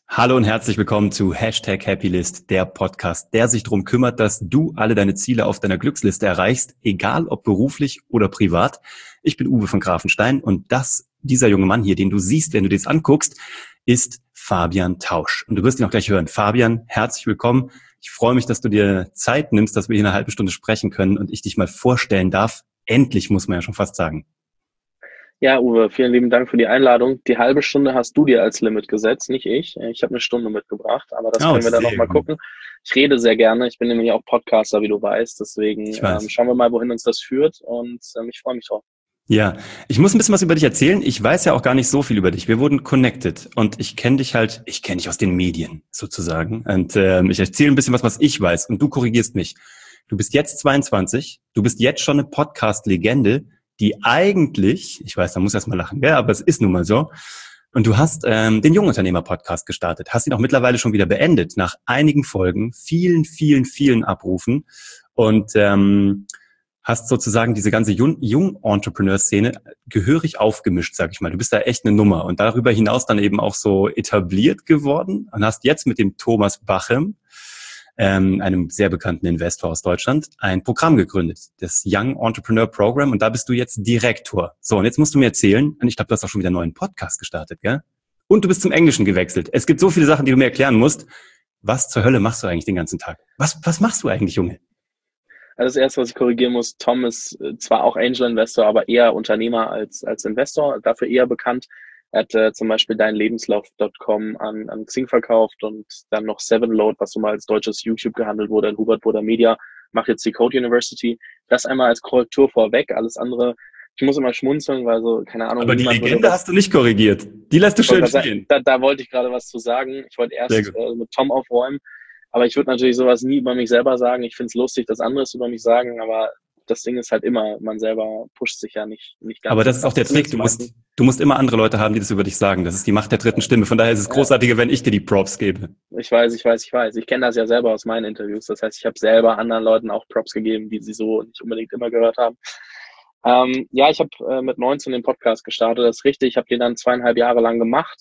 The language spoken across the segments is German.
Hallo und herzlich willkommen zu #Happylist, der Podcast, der sich darum kümmert, dass du alle deine Ziele auf deiner Glücksliste erreichst, egal ob beruflich oder privat. Ich bin Uwe von Grafenstein und dieser junge Mann hier, den du siehst, wenn du dir das anguckst, ist Fabian Tausch. Und du wirst ihn auch gleich hören. Fabian, herzlich willkommen. Ich freue mich, dass du dir Zeit nimmst, dass wir hier eine halbe Stunde sprechen können und ich dich mal vorstellen darf. Endlich, muss man ja schon fast sagen. Ja, Uwe, vielen lieben Dank für die Einladung. Die halbe Stunde hast du dir als Limit gesetzt, nicht ich. Ich habe eine Stunde mitgebracht, aber das Oh, können wir dann sehr nochmal gut. gucken. Ich rede sehr gerne. Ich bin nämlich auch Podcaster, wie du weißt. Deswegen Ich weiß. schauen wir mal, wohin uns das führt. Und ich freue mich drauf. Ja, ich muss ein bisschen was über dich erzählen. Ich weiß ja auch gar nicht so viel über dich. Wir wurden connected und ich kenne dich aus den Medien sozusagen. Und ich erzähle ein bisschen was ich weiß und du korrigierst mich. Du bist jetzt 22, du bist jetzt schon eine Podcast-Legende, die eigentlich, ich weiß, da muss erst mal lachen, ja, aber es ist nun mal so. Und du hast den Jungunternehmer-Podcast gestartet, hast ihn auch mittlerweile schon wieder beendet, nach einigen Folgen, vielen Abrufen und hast sozusagen diese ganze Jung-Entrepreneur-Szene gehörig aufgemischt, sag ich mal. Du bist da echt eine Nummer und darüber hinaus dann eben auch so etabliert geworden und hast jetzt mit dem Thomas Bachem, einem sehr bekannten Investor aus Deutschland, ein Programm gegründet, das Young Entrepreneur Program, und da bist du jetzt Direktor. So, und jetzt musst du mir erzählen, und ich glaube, du hast auch schon wieder einen neuen Podcast gestartet, gell? Und du bist zum Englischen gewechselt. Es gibt so viele Sachen, die du mir erklären musst. Was zur Hölle machst du eigentlich den ganzen Tag? Was machst du eigentlich, Junge? Also das Erste, was ich korrigieren muss, Tom ist zwar auch Angel Investor, aber eher Unternehmer als Investor, dafür eher bekannt. Er hat zum Beispiel deinlebenslauf.com an Xing verkauft und dann noch Sevenload, was so mal als deutsches YouTube gehandelt wurde, in Hubert Burda Media, macht jetzt die Code University. Das einmal als Korrektur vorweg, alles andere. Ich muss immer schmunzeln, weil so, keine Ahnung, Aber die niemand würde Legende was. hast du nicht korrigiert. Die lässt du Ich wollte schön gerade sagen, stehen. da wollte ich gerade was zu sagen. Ich wollte Sehr erst gut. mit Tom aufräumen, aber ich würde natürlich sowas nie über mich selber sagen. Ich finde es lustig, dass andere es über mich sagen, aber das Ding ist halt immer, man selber pusht sich ja nicht ganz Aber so das ist auch krass, der Trick. zumindest Du die meisten. musst immer andere Leute haben, die das über dich sagen. Das ist die Macht der dritten Stimme. Von daher ist es Ja, großartiger, wenn ich dir die Props gebe. ich weiß. Ich kenne das ja selber aus meinen Interviews. Das heißt, ich habe selber anderen Leuten auch Props gegeben, die sie so nicht unbedingt immer gehört haben. Ja, ich habe mit 19 den Podcast gestartet, das ist richtig. Ich habe den dann 2,5 Jahre lang gemacht.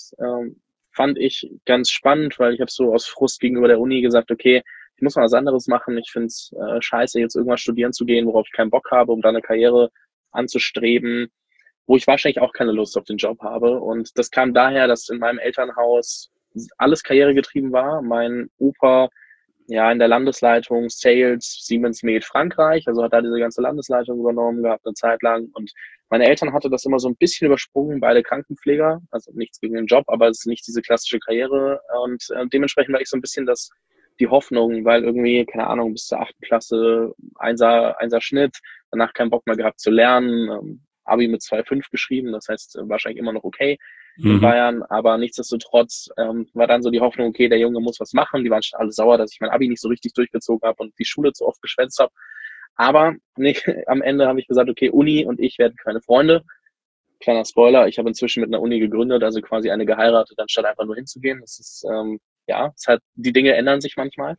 Fand ich ganz spannend, weil ich habe so aus Frust gegenüber der Uni gesagt, okay, ich muss mal was anderes machen. Ich finde es scheiße, jetzt irgendwas studieren zu gehen, worauf ich keinen Bock habe, um da eine Karriere anzustreben, wo ich wahrscheinlich auch keine Lust auf den Job habe. Und das kam daher, dass in meinem Elternhaus alles karrieregetrieben war. Mein Opa, ja, in der Landesleitung Sales Siemens Med Frankreich, also hat da diese ganze Landesleitung übernommen gehabt eine Zeit lang, und meine Eltern hatte das immer so ein bisschen übersprungen, beide Krankenpfleger, also nichts gegen den Job, aber es ist nicht diese klassische Karriere, und dementsprechend war ich so ein bisschen die Hoffnung, weil irgendwie, keine Ahnung, bis zur 8. Klasse Einser Schnitt, danach keinen Bock mehr gehabt zu lernen, Abi mit 2,5 geschrieben, das heißt wahrscheinlich immer noch okay in Mhm. Bayern, aber nichtsdestotrotz war dann so die Hoffnung, okay, der Junge muss was machen. Die waren schon alle sauer, dass ich mein Abi nicht so richtig durchgezogen habe und die Schule zu oft geschwänzt habe. Aber nicht, am Ende habe ich gesagt, okay, Uni und ich werden keine Freunde. Kleiner Spoiler, ich habe inzwischen mit einer Uni gegründet, also quasi eine geheiratet, anstatt einfach nur hinzugehen. Das ist, ja, es hat, die Dinge ändern sich manchmal.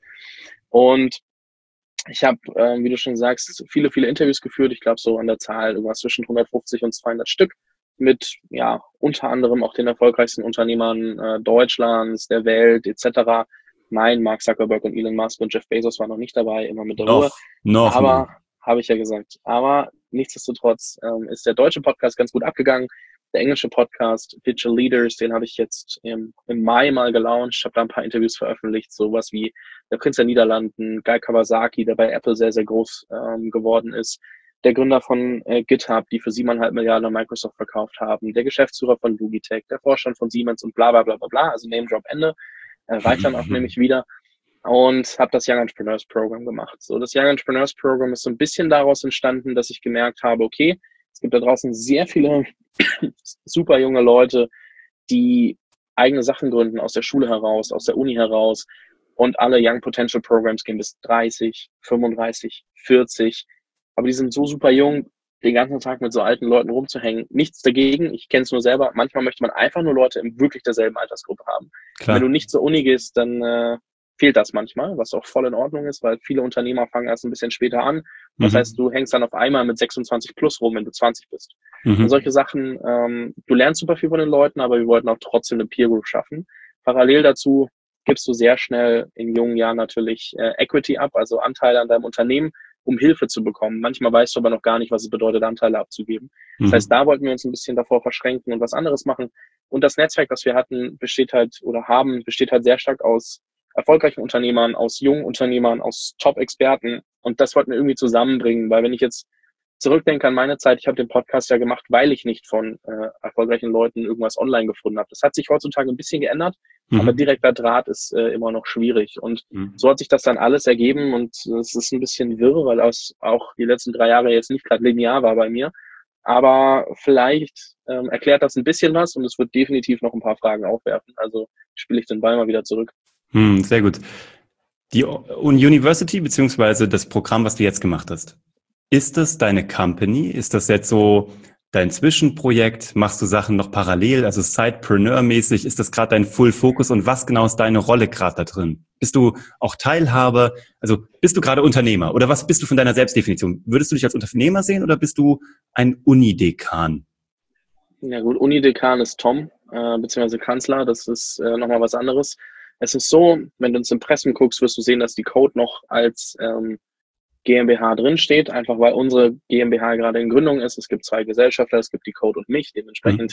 Und ich habe, wie du schon sagst, viele Interviews geführt. Ich glaube, so an der Zahl irgendwas zwischen 150 und 200 Stück mit, ja, unter anderem auch den erfolgreichsten Unternehmern Deutschlands, der Welt etc. Nein, Mark Zuckerberg und Elon Musk und Jeff Bezos waren noch nicht dabei, immer mit der Ruhe. Noch Aber, nicht. habe ich ja gesagt. Aber nichtsdestotrotz ist der deutsche Podcast ganz gut abgegangen. Der englische Podcast, Digital Leaders, den habe ich jetzt im Mai mal gelauncht, habe da ein paar Interviews veröffentlicht, sowas wie der Prinz der Niederlanden, Guy Kawasaki, der bei Apple sehr groß geworden ist, der Gründer von GitHub, die für 7,5 Milliarden an Microsoft verkauft haben, der Geschäftsführer von Logitech, der Vorstand von Siemens und bla bla bla bla bla, also Name Drop Ende, reicht dann auch nämlich wieder, und habe das Young Entrepreneurs Program gemacht. So, das Young Entrepreneurs Program ist so ein bisschen daraus entstanden, dass ich gemerkt habe, okay, es gibt da draußen sehr viele super junge Leute, die eigene Sachen gründen aus der Schule heraus, aus der Uni heraus, und alle Young Potential Programs gehen bis 30, 35, 40, aber die sind so super jung, den ganzen Tag mit so alten Leuten rumzuhängen. Nichts dagegen, ich kenne es nur selber. Manchmal möchte man einfach nur Leute in wirklich derselben Altersgruppe haben. Und wenn du Klar. nicht zur Uni gehst, dann fehlt das manchmal, was auch voll in Ordnung ist, weil viele Unternehmer fangen erst ein bisschen später an. Das heißt, Mhm. du hängst dann auf einmal mit 26 plus rum, wenn du 20 bist. Und Mhm. solche Sachen, du lernst super viel von den Leuten, aber wir wollten auch trotzdem eine Peer Group schaffen. Parallel dazu gibst du sehr schnell in jungen Jahren natürlich Equity ab, also Anteile an deinem Unternehmen, um Hilfe zu bekommen. Manchmal weißt du aber noch gar nicht, was es bedeutet, Anteile abzugeben. Das heißt, da wollten wir uns ein bisschen davor verschränken und was anderes machen. Und das Netzwerk, das wir hatten, besteht halt sehr stark aus erfolgreichen Unternehmern, aus jungen Unternehmern, aus Top-Experten. Und das wollten wir irgendwie zusammenbringen, weil wenn ich jetzt zurückdenke an meine Zeit, ich habe den Podcast ja gemacht, weil ich nicht von erfolgreichen Leuten irgendwas online gefunden habe. Das hat sich heutzutage ein bisschen geändert, aber direkter Draht ist immer noch schwierig. Und so hat sich das dann alles ergeben und es ist ein bisschen wirr, weil das auch die letzten 3 Jahre jetzt nicht gerade linear war bei mir. Aber vielleicht erklärt das ein bisschen was und es wird definitiv noch ein paar Fragen aufwerfen. Also spiele ich den Ball mal wieder zurück. Sehr gut. Die University beziehungsweise das Programm, was du jetzt gemacht hast, ist das deine Company? Ist das jetzt so dein Zwischenprojekt? Machst du Sachen noch parallel, also Sidepreneur-mäßig? Ist das gerade dein Full-Focus und was genau ist deine Rolle gerade da drin? Bist du auch Teilhaber? Also bist du gerade Unternehmer oder was bist du von deiner Selbstdefinition? Würdest du dich als Unternehmer sehen oder bist du ein Unidekan? Ja gut, Unidekan ist Tom, beziehungsweise Kanzler, das ist nochmal was anderes. Es ist so, wenn du ins Impressum guckst, wirst du sehen, dass die Code noch als GmbH drin steht, einfach weil unsere GmbH gerade in Gründung ist. Es gibt 2 Gesellschafter, es gibt die Code und mich. Dementsprechend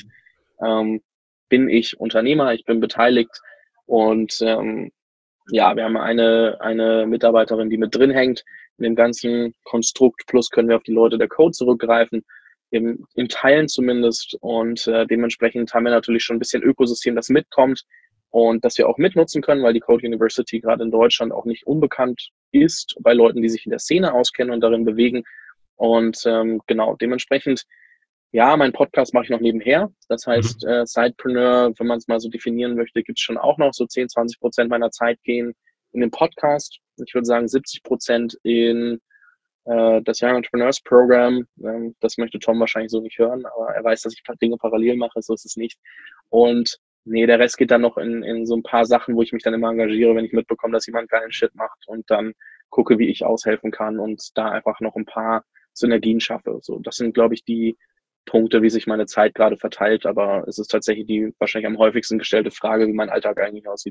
bin ich Unternehmer, ich bin beteiligt und ja, wir haben eine Mitarbeiterin, die mit drin hängt in dem ganzen Konstrukt. Plus können wir auf die Leute der Code zurückgreifen, in Teilen zumindest. Und dementsprechend haben wir natürlich schon ein bisschen Ökosystem, das mitkommt und das wir auch mitnutzen können, weil die Code University gerade in Deutschland auch nicht unbekannt ist bei Leuten, die sich in der Szene auskennen und darin bewegen. Und genau, dementsprechend, ja, mein Podcast mache ich noch nebenher. Das heißt, Sidepreneur, wenn man es mal so definieren möchte, gibt es schon auch noch so 10-20% meiner Zeit gehen in den Podcast. Ich würde sagen 70% in das Young Entrepreneurs Program. Das möchte Tom wahrscheinlich so nicht hören, aber er weiß, dass ich Dinge parallel mache, so ist es nicht. Und nee, der Rest geht dann noch in so ein paar Sachen, wo ich mich dann immer engagiere, wenn ich mitbekomme, dass jemand geilen Shit macht und dann gucke, wie ich aushelfen kann und da einfach noch ein paar Synergien schaffe. So, das sind, glaube ich, die Punkte, wie sich meine Zeit gerade verteilt, aber es ist tatsächlich die wahrscheinlich am häufigsten gestellte Frage, wie mein Alltag eigentlich aussieht.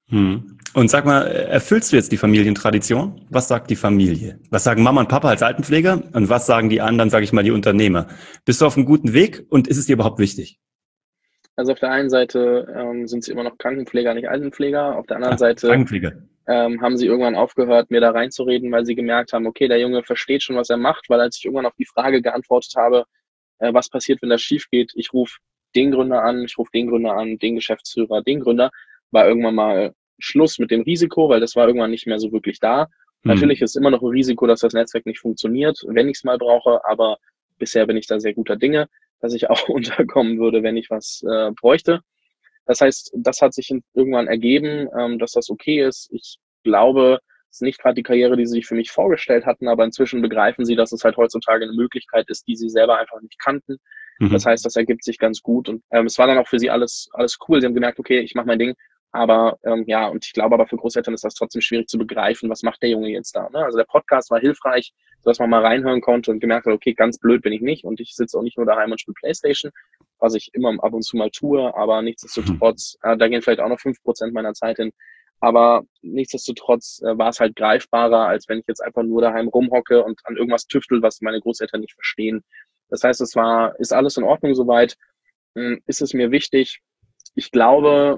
Und sag mal, erfüllst du jetzt die Familientradition? Was sagt die Familie? Was sagen Mama und Papa als Altenpfleger? Und was sagen die anderen, sage ich mal, die Unternehmer? Bist du auf einem guten Weg und ist es dir überhaupt wichtig? Also auf der einen Seite sind sie immer noch Krankenpfleger, nicht Altenpfleger. Auf der anderen Seite haben sie irgendwann aufgehört, mir da reinzureden, weil sie gemerkt haben, okay, der Junge versteht schon, was er macht, weil als ich irgendwann auf die Frage geantwortet habe, was passiert, wenn das schief geht, ich rufe den Gründer an, ich rufe den Gründer an, den Geschäftsführer, den Gründer, war irgendwann mal Schluss mit dem Risiko, weil das war irgendwann nicht mehr so wirklich da. Natürlich ist immer noch ein Risiko, dass das Netzwerk nicht funktioniert, wenn ich es mal brauche, aber bisher bin ich da sehr guter Dinge, dass ich auch unterkommen würde, wenn ich was bräuchte. Das heißt, das hat sich irgendwann ergeben, dass das okay ist. Ich glaube, es ist nicht gerade die Karriere, die sie sich für mich vorgestellt hatten, aber inzwischen begreifen sie, dass es halt heutzutage eine Möglichkeit ist, die sie selber einfach nicht kannten. Das heißt, das ergibt sich ganz gut und es war dann auch für sie alles cool. Sie haben gemerkt, okay, ich mache mein Ding. Aber ja, und ich glaube aber für Großeltern ist das trotzdem schwierig zu begreifen, was macht der Junge jetzt da. Ne? Also der Podcast war hilfreich, sodass man mal reinhören konnte und gemerkt hat, okay, ganz blöd bin ich nicht und ich sitze auch nicht nur daheim und spiele Playstation, was ich immer ab und zu mal tue, aber nichtsdestotrotz, da gehen vielleicht auch noch 5% meiner Zeit hin, aber nichtsdestotrotz war es halt greifbarer, als wenn ich jetzt einfach nur daheim rumhocke und an irgendwas tüftel, was meine Großeltern nicht verstehen. Das heißt, ist alles in Ordnung soweit, ist es mir wichtig. Ich glaube,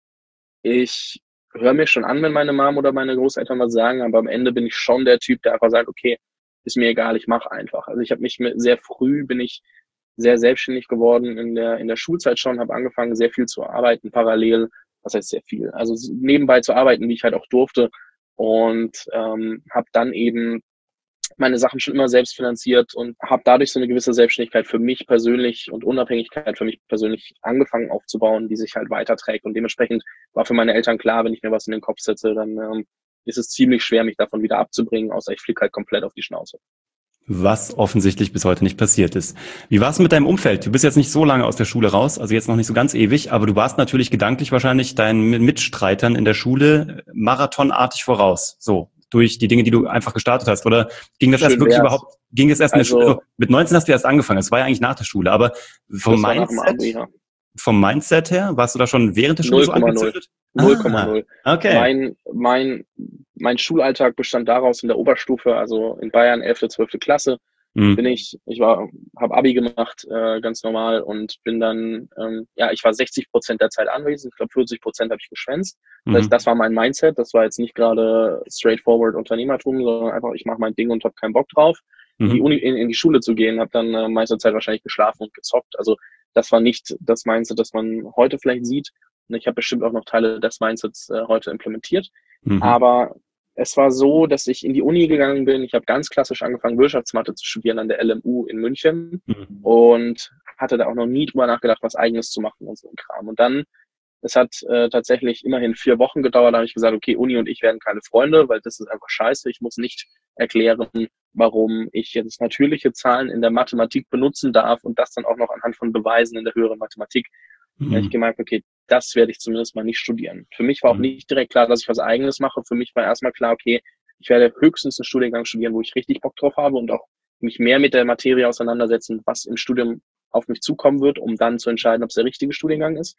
ich höre mir schon an, wenn meine Mom oder meine Großeltern was sagen, aber am Ende bin ich schon der Typ, der einfach sagt, okay, ist mir egal, ich mache einfach. Also ich habe mich sehr früh, bin ich sehr selbstständig geworden in der Schulzeit schon, habe angefangen, sehr viel zu arbeiten, parallel, was heißt sehr viel, also nebenbei zu arbeiten, wie ich halt auch durfte und habe dann eben meine Sachen schon immer selbst finanziert und habe dadurch so eine gewisse Selbstständigkeit für mich persönlich und Unabhängigkeit für mich persönlich angefangen aufzubauen, die sich halt weiterträgt. Und dementsprechend war für meine Eltern klar, wenn ich mir was in den Kopf setze, dann ist es ziemlich schwer, mich davon wieder abzubringen, außer ich fliege halt komplett auf die Schnauze. Was offensichtlich bis heute nicht passiert ist. Wie war es mit deinem Umfeld? Du bist jetzt nicht so lange aus der Schule raus, also jetzt noch nicht so ganz ewig, aber du warst natürlich gedanklich wahrscheinlich deinen Mitstreitern in der Schule marathonartig voraus. So. Durch die Dinge, die du einfach gestartet hast? Oder ging das erst wirklich überhaupt, ging es erst in der Schule? Mit 19 hast du erst angefangen, das war ja eigentlich nach der Schule, aber vom Mindset, vom Mindset her? Warst du da schon während der Schule so 0,0. angezündet? 0,0. Okay. Mein Schulalltag bestand daraus in der Oberstufe, also in Bayern 11., 12. Klasse, habe Abi gemacht, ganz normal und bin dann, ich war 60% der Zeit anwesend, ich glaube 40% habe ich geschwänzt. Das heißt, das war mein Mindset, das war jetzt nicht gerade straightforward Unternehmertum, sondern einfach, ich mache mein Ding und habe keinen Bock drauf. In die Schule zu gehen, habe dann meiste Zeit wahrscheinlich geschlafen und gezockt. Also das war nicht das Mindset, das man heute vielleicht sieht. Und ich habe bestimmt auch noch Teile des Mindsets heute implementiert. Aber es war so, dass ich in die Uni gegangen bin. Ich habe ganz klassisch angefangen, Wirtschaftsmathe zu studieren an der LMU in München und hatte da auch noch nie drüber nachgedacht, was Eigenes zu machen und so ein Kram. Und dann, es hat tatsächlich immerhin 4 Wochen gedauert, da habe ich gesagt, okay, Uni und ich werden keine Freunde, weil das ist einfach scheiße. Ich muss nicht erklären, warum ich jetzt natürliche Zahlen in der Mathematik benutzen darf und das dann auch noch anhand von Beweisen in der höheren Mathematik. Da habe ich gemerkt, okay, das werde ich zumindest mal nicht studieren. Für mich war auch nicht direkt klar, dass ich was Eigenes mache. Für mich war erstmal klar, okay, ich werde höchstens einen Studiengang studieren, wo ich richtig Bock drauf habe und auch mich mehr mit der Materie auseinandersetzen, was im Studium auf mich zukommen wird, um dann zu entscheiden, ob es der richtige Studiengang ist.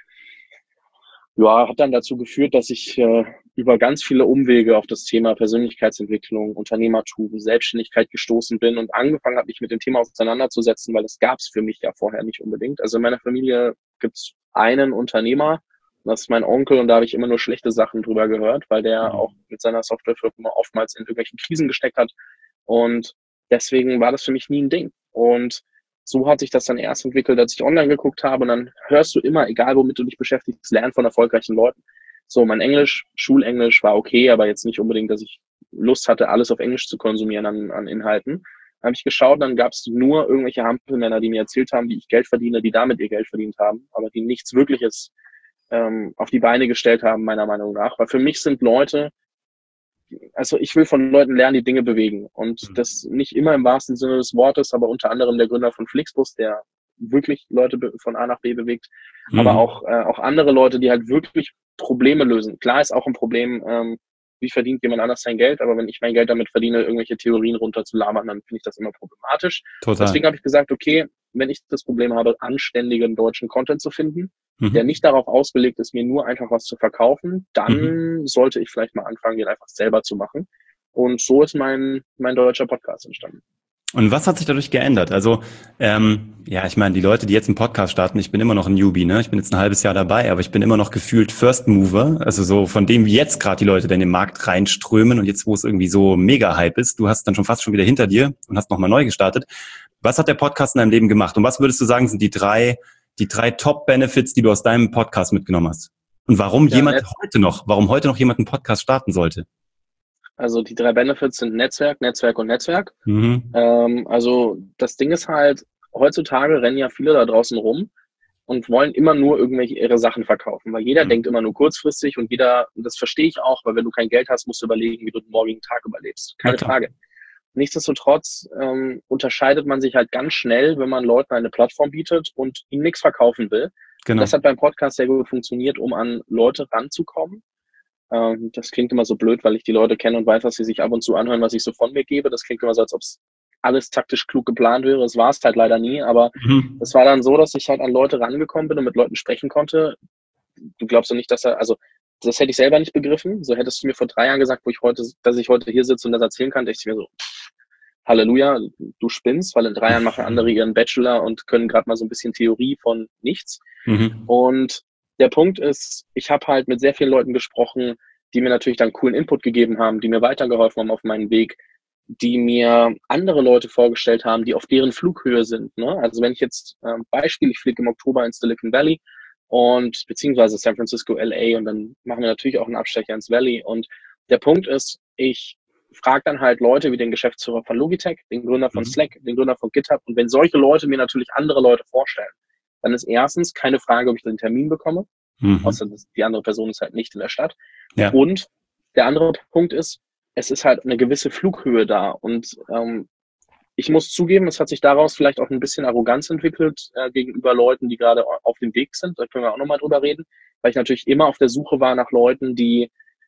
Ja, hat dann dazu geführt, dass ich über ganz viele Umwege auf das Thema Persönlichkeitsentwicklung, Unternehmertum, Selbstständigkeit gestoßen bin und angefangen habe, mich mit dem Thema auseinanderzusetzen, weil das gab es für mich ja vorher nicht unbedingt. Also in meiner Familie gibt es einen Unternehmer, das ist mein Onkel, und da habe ich immer nur schlechte Sachen drüber gehört, weil der auch mit seiner Softwarefirma oftmals in irgendwelchen Krisen gesteckt hat. Und deswegen war das für mich nie ein Ding. Und so hat sich das dann erst entwickelt, als ich online geguckt habe. Und dann hörst du immer, egal womit du dich beschäftigst, lernen von erfolgreichen Leuten. So, mein Schulenglisch war okay, aber jetzt nicht unbedingt, dass ich Lust hatte, alles auf Englisch zu konsumieren an Inhalten. Dann habe ich geschaut, dann gab es nur irgendwelche Hampelmänner, die mir erzählt haben, wie ich Geld verdiene, die damit ihr Geld verdient haben, aber die nichts Wirkliches auf die Beine gestellt haben, meiner Meinung nach. Weil für mich sind Leute, also ich will von Leuten lernen, die Dinge bewegen. Und das nicht immer im wahrsten Sinne des Wortes, aber unter anderem der Gründer von Flixbus, der wirklich Leute von A nach B bewegt, aber auch andere Leute, die halt wirklich Probleme lösen. Klar ist auch ein Problem, wie verdient jemand anders sein Geld, aber wenn ich mein Geld damit verdiene, irgendwelche Theorien runterzulabern, dann finde ich das immer problematisch. Total. Deswegen habe ich gesagt, okay, wenn ich das Problem habe, anständigen deutschen Content zu finden, der nicht darauf ausgelegt ist, mir nur einfach was zu verkaufen, dann sollte ich vielleicht mal anfangen, den einfach selber zu machen. Und so ist mein deutscher Podcast entstanden. Und was hat sich dadurch geändert? Also, ich meine, die Leute, die jetzt einen Podcast starten, ich bin immer noch ein Newbie, ne? Ich bin jetzt ein halbes Jahr dabei, aber ich bin immer noch gefühlt First Mover. Also so von dem, wie jetzt gerade die Leute in den Markt reinströmen und jetzt, wo es irgendwie so mega Hype ist, du hast dann schon fast schon wieder hinter dir und hast nochmal neu gestartet. Was hat der Podcast in deinem Leben gemacht? Und was würdest du sagen, sind die drei Top-Benefits, die du aus deinem Podcast mitgenommen hast? Und warum warum heute noch jemand einen Podcast starten sollte? Also die 3 Benefits sind Netzwerk, Netzwerk und Netzwerk. Also das Ding ist halt, heutzutage rennen ja viele da draußen rum und wollen immer nur irgendwelche ihre Sachen verkaufen, weil jeder denkt immer nur kurzfristig und das verstehe ich auch, weil wenn du kein Geld hast, musst du überlegen, wie du den morgigen Tag überlebst. Keine Frage. Nichtsdestotrotz unterscheidet man sich halt ganz schnell, wenn man Leuten eine Plattform bietet und ihnen nichts verkaufen will. Genau. Das hat beim Podcast sehr gut funktioniert, um an Leute ranzukommen. Das klingt immer so blöd, weil ich die Leute kenne und weiß, dass sie sich ab und zu anhören, was ich so von mir gebe. Das klingt immer so, als ob es alles taktisch klug geplant wäre. Das war es halt leider nie, aber es war dann so, dass ich halt an Leute rangekommen bin und mit Leuten sprechen konnte. Du glaubst ja nicht, das hätte ich selber nicht begriffen. So hättest du mir vor 3 Jahren gesagt, dass ich heute hier sitze und das erzählen kann, dachte ich mir so, Halleluja, du spinnst, weil in 3 Jahren machen andere ihren Bachelor und können gerade mal so ein bisschen Theorie von nichts. Und der Punkt ist, ich habe halt mit sehr vielen Leuten gesprochen, die mir natürlich dann coolen Input gegeben haben, die mir weitergeholfen haben auf meinem Weg, die mir andere Leute vorgestellt haben, die auf deren Flughöhe sind. Ne? Also wenn ich jetzt Beispiel, ich fliege im Oktober ins Silicon Valley und beziehungsweise San Francisco, LA, und dann machen wir natürlich auch einen Abstecher ins Valley. Und der Punkt ist, ich frage dann halt Leute wie den Geschäftsführer von Logitech, den Gründer von Slack, den Gründer von GitHub. Und wenn solche Leute mir natürlich andere Leute vorstellen, dann ist erstens keine Frage, ob ich den Termin bekomme, außer die andere Person ist halt nicht in der Stadt. Ja. Und der andere Punkt ist, es ist halt eine gewisse Flughöhe da. Und ich muss zugeben, es hat sich daraus vielleicht auch ein bisschen Arroganz entwickelt gegenüber Leuten, die gerade auf dem Weg sind. Da können wir auch nochmal drüber reden, weil ich natürlich immer auf der Suche war nach Leuten, die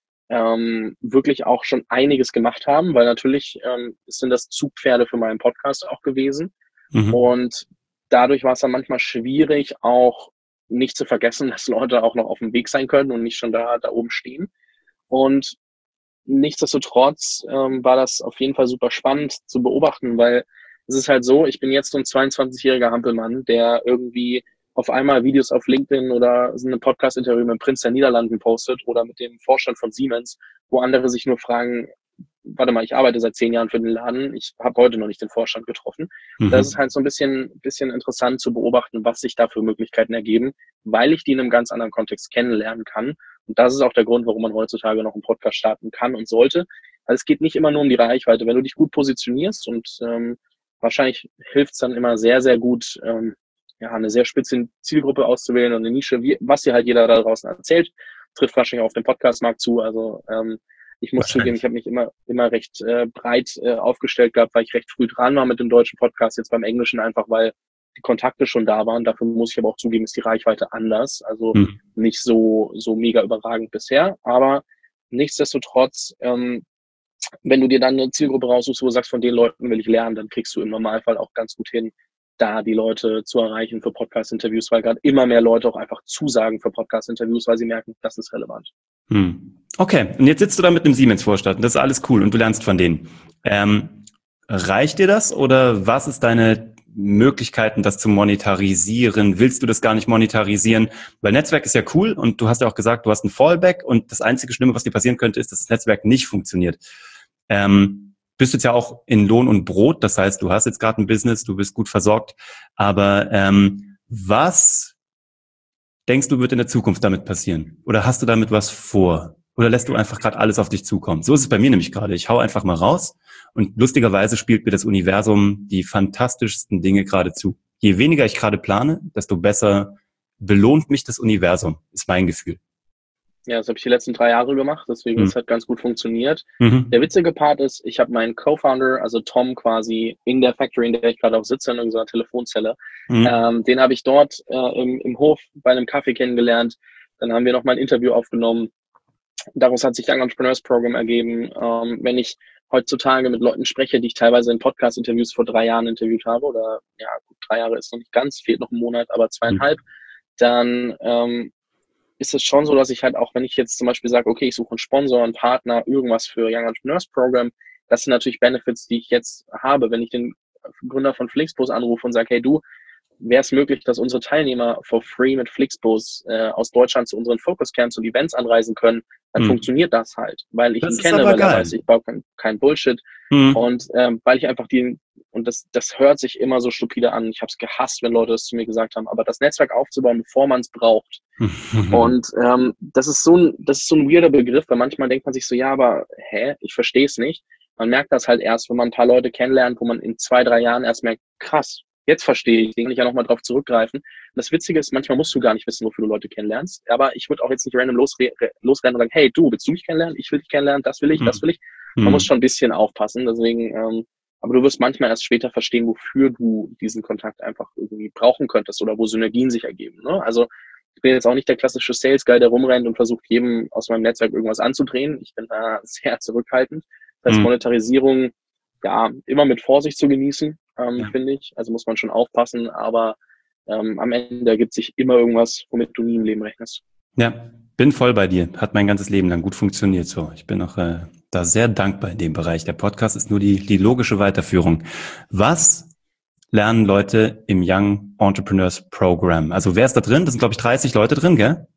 wirklich auch schon einiges gemacht haben, weil natürlich sind das Zugpferde für meinen Podcast auch gewesen. Und dadurch war es dann manchmal schwierig, auch nicht zu vergessen, dass Leute auch noch auf dem Weg sein können und nicht schon da oben stehen. Und nichtsdestotrotz war das auf jeden Fall super spannend zu beobachten, weil es ist halt so, ich bin jetzt so ein 22-jähriger Hampelmann, der irgendwie auf einmal Videos auf LinkedIn oder ein Podcast-Interview mit dem Prinz der Niederlanden postet oder mit dem Vorstand von Siemens, wo andere sich nur fragen, warte mal, ich arbeite seit 10 Jahren für den Laden, ich habe heute noch nicht den Vorstand getroffen. Das ist halt so ein bisschen interessant zu beobachten, was sich da für Möglichkeiten ergeben, weil ich die in einem ganz anderen Kontext kennenlernen kann. Und das ist auch der Grund, warum man heutzutage noch einen Podcast starten kann und sollte. Also es geht nicht immer nur um die Reichweite. Wenn du dich gut positionierst und wahrscheinlich hilft es dann immer sehr, sehr gut, eine sehr spitze Zielgruppe auszuwählen und eine Nische, was dir halt jeder da draußen erzählt, trifft wahrscheinlich auf den Podcastmarkt zu. Also ich muss zugeben, ich habe mich immer recht breit aufgestellt gehabt, weil ich recht früh dran war mit dem deutschen Podcast, jetzt beim Englischen einfach, weil die Kontakte schon da waren. Dafür muss ich aber auch zugeben, ist die Reichweite anders. Also nicht so mega überragend bisher. Aber nichtsdestotrotz, wenn du dir dann eine Zielgruppe raussuchst, wo du sagst, von den Leuten will ich lernen, dann kriegst du im Normalfall auch ganz gut hin, da die Leute zu erreichen für Podcast-Interviews, weil gerade immer mehr Leute auch einfach zusagen für Podcast-Interviews, weil sie merken, das ist relevant. Okay, und jetzt sitzt du da mit einem Siemens-Vorstand und das ist alles cool und du lernst von denen. Reicht dir das oder was ist deine Möglichkeiten, das zu monetarisieren? Willst du das gar nicht monetarisieren? Weil Netzwerk ist ja cool und du hast ja auch gesagt, du hast ein Fallback und das einzige Schlimme, was dir passieren könnte, ist, dass das Netzwerk nicht funktioniert. Bist jetzt ja auch in Lohn und Brot, das heißt, du hast jetzt gerade ein Business, du bist gut versorgt, aber was denkst du, wird in der Zukunft damit passieren? Oder hast du damit was vor? Oder lässt du einfach gerade alles auf dich zukommen? So ist es bei mir nämlich gerade. Ich hau einfach mal raus und lustigerweise spielt mir das Universum die fantastischsten Dinge gerade zu. Je weniger ich gerade plane, desto besser belohnt mich das Universum, ist mein Gefühl. Ja, das habe ich die letzten 3 Jahre gemacht, deswegen es hat ganz gut funktioniert. Der witzige Part ist, ich habe meinen Co-Founder, also Tom quasi in der Factory, in der ich gerade auch sitze, in unserer Telefonzelle, den habe ich dort im Hof bei einem Kaffee kennengelernt. Dann haben wir noch mal ein Interview aufgenommen. Daraus hat sich Young Entrepreneurs Program ergeben. Wenn ich heutzutage mit Leuten spreche, die ich teilweise in Podcast-Interviews vor 3 Jahren interviewt habe, oder ja, gut, 3 Jahre ist noch nicht ganz, fehlt noch ein Monat, aber 2,5, dann ist es schon so, dass ich halt auch, wenn ich jetzt zum Beispiel sage, okay, ich suche einen Sponsor, einen Partner, irgendwas für Young Entrepreneurs Program, das sind natürlich Benefits, die ich jetzt habe. Wenn ich den Gründer von Flixbus anrufe und sage, hey du, wäre es möglich, dass unsere Teilnehmer for free mit Flixbus aus Deutschland zu unseren Focus Camps und Events anreisen können, dann funktioniert das halt, weil ich ihn kenne, weil er weiß, ich baue kein Bullshit und weil ich einfach und das hört sich immer so stupide an. Ich habe es gehasst, wenn Leute das zu mir gesagt haben, aber das Netzwerk aufzubauen, bevor man es braucht. Und das ist so ein weirder Begriff, weil manchmal denkt man sich so, ja, aber ich verstehe es nicht. Man merkt das halt erst, wenn man ein paar Leute kennenlernt, wo man in 2, 3 Jahren erst merkt, krass, jetzt verstehe ich, den kann ich ja nochmal drauf zurückgreifen. Und das Witzige ist, manchmal musst du gar nicht wissen, wofür du Leute kennenlernst, aber ich würde auch jetzt nicht random losrennen und sagen, hey, du, willst du mich kennenlernen? Ich will dich kennenlernen, das will ich. Man muss schon ein bisschen aufpassen, deswegen, aber du wirst manchmal erst später verstehen, wofür du diesen Kontakt einfach irgendwie brauchen könntest oder wo Synergien sich ergeben. Ne? Also ich bin jetzt auch nicht der klassische Sales Guy, der rumrennt und versucht, jedem aus meinem Netzwerk irgendwas anzudrehen. Ich bin da sehr zurückhaltend. Das heißt, Monetarisierung, ja, immer mit Vorsicht zu genießen, finde ich. Also muss man schon aufpassen, aber am Ende ergibt sich immer irgendwas, womit du nie im Leben rechnest. Ja, bin voll bei dir. Hat mein ganzes Leben lang gut funktioniert so. Ich bin auch da sehr dankbar in dem Bereich. Der Podcast ist nur die logische Weiterführung. Was lernen Leute im Young Entrepreneurs Program? Also wer ist da drin? Das sind, glaube ich, 30 Leute drin, gell?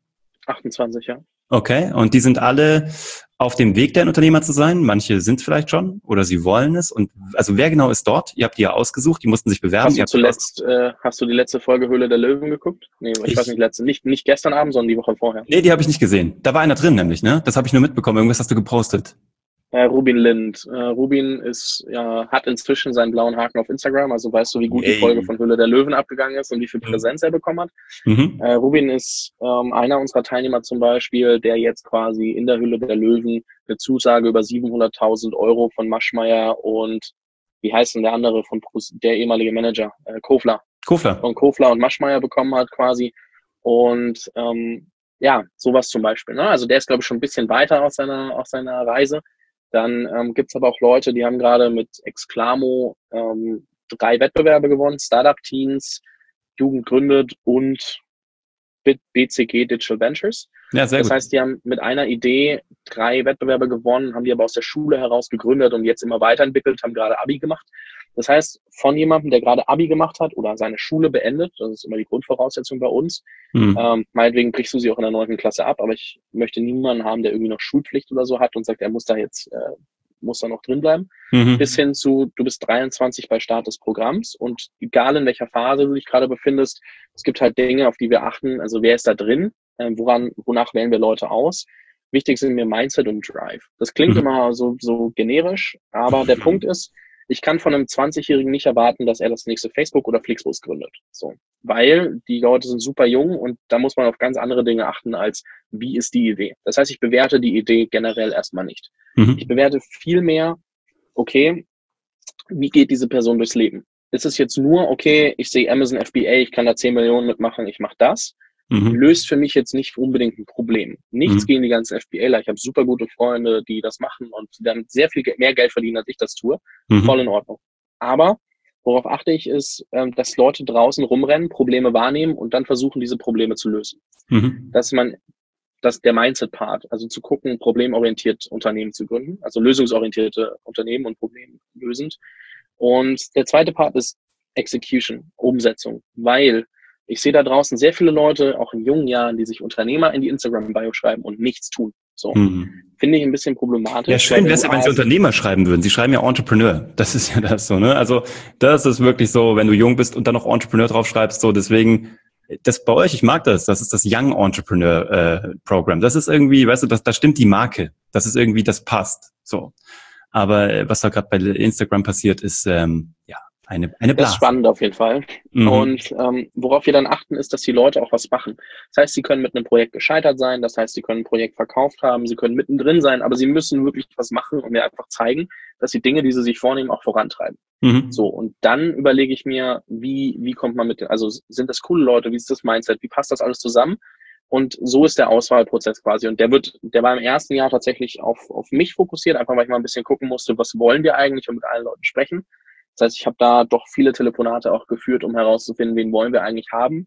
28, ja. Okay, und die sind alle auf dem Weg, der ein Unternehmer zu sein. Manche sind vielleicht schon oder sie wollen es. Und also wer genau ist dort? Ihr habt die ja ausgesucht, die mussten sich bewerben. Hast du die letzte Folge Höhle der Löwen geguckt? Nee, ich weiß nicht, nicht gestern Abend, sondern die Woche vorher. Nee, die habe ich nicht gesehen. Da war einer drin nämlich, ne? Das habe ich nur mitbekommen. Irgendwas hast du gepostet. Rubin Lind. Rubin hat inzwischen seinen blauen Haken auf Instagram, also weißt du, wie gut die Folge von Höhle der Löwen abgegangen ist und wie viel Präsenz er bekommen hat. Rubin ist einer unserer Teilnehmer zum Beispiel, der jetzt quasi in der Höhle der Löwen eine Zusage über 700.000 Euro von Maschmeyer und wie heißt denn der andere der ehemalige Manager? Kofler. Von Kofler und Maschmeyer bekommen hat quasi. Und sowas zum Beispiel. Ne? Also der ist, glaube ich, schon ein bisschen weiter aus seiner Reise. Dann gibt's aber auch Leute, die haben gerade mit Exclamo 3 Wettbewerbe gewonnen, Startup Teens, Jugend gründet und BCG Digital Ventures. Ja, sehr Das gut. heißt, die haben mit einer Idee 3 Wettbewerbe gewonnen, haben die aber aus der Schule heraus gegründet und jetzt immer weiterentwickelt, haben gerade Abi gemacht. Das heißt, von jemandem, der gerade Abi gemacht hat oder seine Schule beendet, das ist immer die Grundvoraussetzung bei uns, meinetwegen brichst du sie auch in der 9. Klasse ab, aber ich möchte niemanden haben, der irgendwie noch Schulpflicht oder so hat und sagt, er muss da jetzt, muss da noch drin bleiben, bis hin zu, du bist 23 bei Start des Programms und egal in welcher Phase du dich gerade befindest, es gibt halt Dinge, auf die wir achten, also wer ist da drin, wonach wählen wir Leute aus. Wichtig sind mir Mindset und Drive. Das klingt immer so generisch, aber der Punkt ist, ich kann von einem 20-Jährigen nicht erwarten, dass er das nächste Facebook oder Flixbus gründet. So. Weil die Leute sind super jung und da muss man auf ganz andere Dinge achten als, wie ist die Idee. Das heißt, ich bewerte die Idee generell erstmal nicht. Ich bewerte viel mehr, okay, wie geht diese Person durchs Leben? Ist es jetzt nur, okay, ich sehe Amazon FBA, ich kann da 10 Millionen mitmachen, ich mache das? Löst für mich jetzt nicht unbedingt ein Problem. Nichts gegen die ganzen FBAler. Ich habe super gute Freunde, die das machen und dann sehr viel mehr Geld verdienen, als ich das tue. Voll in Ordnung. Aber worauf achte ich, ist, dass Leute draußen rumrennen, Probleme wahrnehmen und dann versuchen, diese Probleme zu lösen. Dass der Mindset-Part, also zu gucken, problemorientiert Unternehmen zu gründen, also lösungsorientierte Unternehmen und problemlösend. Und der zweite Part ist Execution, Umsetzung, weil ich sehe da draußen sehr viele Leute, auch in jungen Jahren, die sich Unternehmer in die Instagram-Bio schreiben und nichts tun. So. Finde ich ein bisschen problematisch. Ja, schön wäre es ja, wenn Sie Unternehmer schreiben würden. Sie schreiben ja Entrepreneur. Das ist ja das so, ne? Also, das ist wirklich so, wenn du jung bist und dann noch Entrepreneur draufschreibst, so, deswegen, das bei euch, ich mag das. Das ist das Young Entrepreneur Program. Das ist irgendwie, weißt du, da stimmt die Marke. Das ist irgendwie, das passt. So. Aber was da gerade bei Instagram passiert, ist, ja, eine Blase. Das ist spannend auf jeden Fall. Und worauf wir dann achten, ist, dass die Leute auch was machen. Das heißt, sie können mit einem Projekt gescheitert sein, das heißt, sie können ein Projekt verkauft haben, sie können mittendrin sein, aber sie müssen wirklich was machen und mir einfach zeigen, dass die Dinge, die sie sich vornehmen, auch vorantreiben. So, und dann überlege ich mir, wie kommt man also sind das coole Leute, wie ist das Mindset, wie passt das alles zusammen? Und so ist der Auswahlprozess quasi. Und der war im ersten Jahr tatsächlich auf mich fokussiert, einfach weil ich mal ein bisschen gucken musste, was wollen wir eigentlich und mit allen Leuten sprechen. Das heißt, ich habe da doch viele Telefonate auch geführt, um herauszufinden, wen wollen wir eigentlich haben.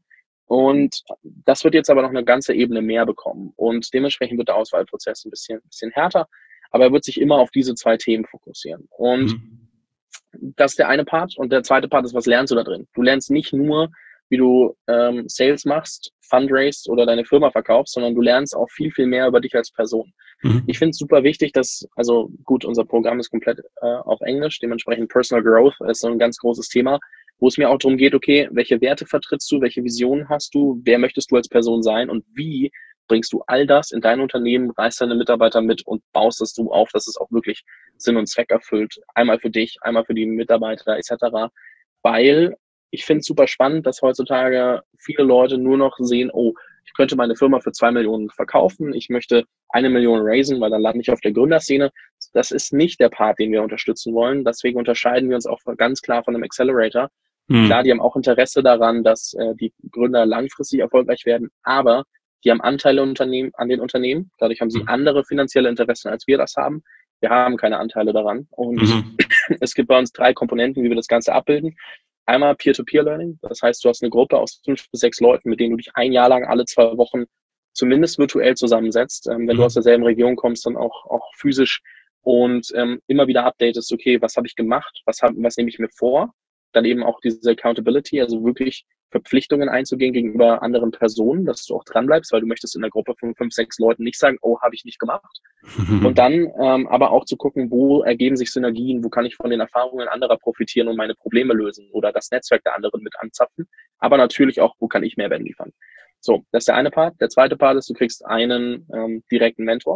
Und das wird jetzt aber noch eine ganze Ebene mehr bekommen. Und dementsprechend wird der Auswahlprozess ein bisschen härter, aber er wird sich immer auf diese 2 Themen fokussieren. Und das ist der eine Part. Und der zweite Part ist, was lernst du da drin? Du lernst nicht nur, wie du Sales machst, fundraised oder deine Firma verkaufst, sondern du lernst auch viel, viel mehr über dich als Person. Ich finde es super wichtig, dass, also gut, unser Programm ist komplett auf Englisch, dementsprechend Personal Growth ist so ein ganz großes Thema, wo es mir auch darum geht, okay, welche Werte vertrittst du, welche Visionen hast du, wer möchtest du als Person sein und wie bringst du all das in dein Unternehmen, reißt deine Mitarbeiter mit und baust es so auf, dass es auch wirklich Sinn und Zweck erfüllt. Einmal für dich, einmal für die Mitarbeiter etc. Weil ich finde es super spannend, dass heutzutage viele Leute nur noch sehen, oh, ich könnte meine Firma für 2 Millionen verkaufen, ich möchte 1 Million raisen, weil dann lande ich auf der Gründerszene. Das ist nicht der Part, den wir unterstützen wollen. Deswegen unterscheiden wir uns auch ganz klar von einem Accelerator. Klar, die haben auch Interesse daran, dass die Gründer langfristig erfolgreich werden, aber die haben Anteile an den Unternehmen. Dadurch haben sie andere finanzielle Interessen, als wir das haben. Wir haben keine Anteile daran. Und es gibt bei uns 3 Komponenten, wie wir das Ganze abbilden. Einmal Peer-to-Peer-Learning. Das heißt, du hast eine Gruppe aus 5 bis 6 Leuten, mit denen du dich ein Jahr lang alle 2 Wochen zumindest virtuell zusammensetzt. Wenn du aus derselben Region kommst, dann auch physisch und immer wieder updatest, okay, was habe ich gemacht, was nehme ich mir vor? Dann eben auch diese Accountability, also wirklich Verpflichtungen einzugehen gegenüber anderen Personen, dass du auch dranbleibst, weil du möchtest in der Gruppe von 5, 6 Leuten nicht sagen, oh, habe ich nicht gemacht. Und dann aber auch zu gucken, wo ergeben sich Synergien, wo kann ich von den Erfahrungen anderer profitieren und meine Probleme lösen oder das Netzwerk der anderen mit anzapfen. Aber natürlich auch, wo kann ich Mehrwert liefern. So, das ist der eine Part. Der zweite Part ist, du kriegst einen direkten Mentor.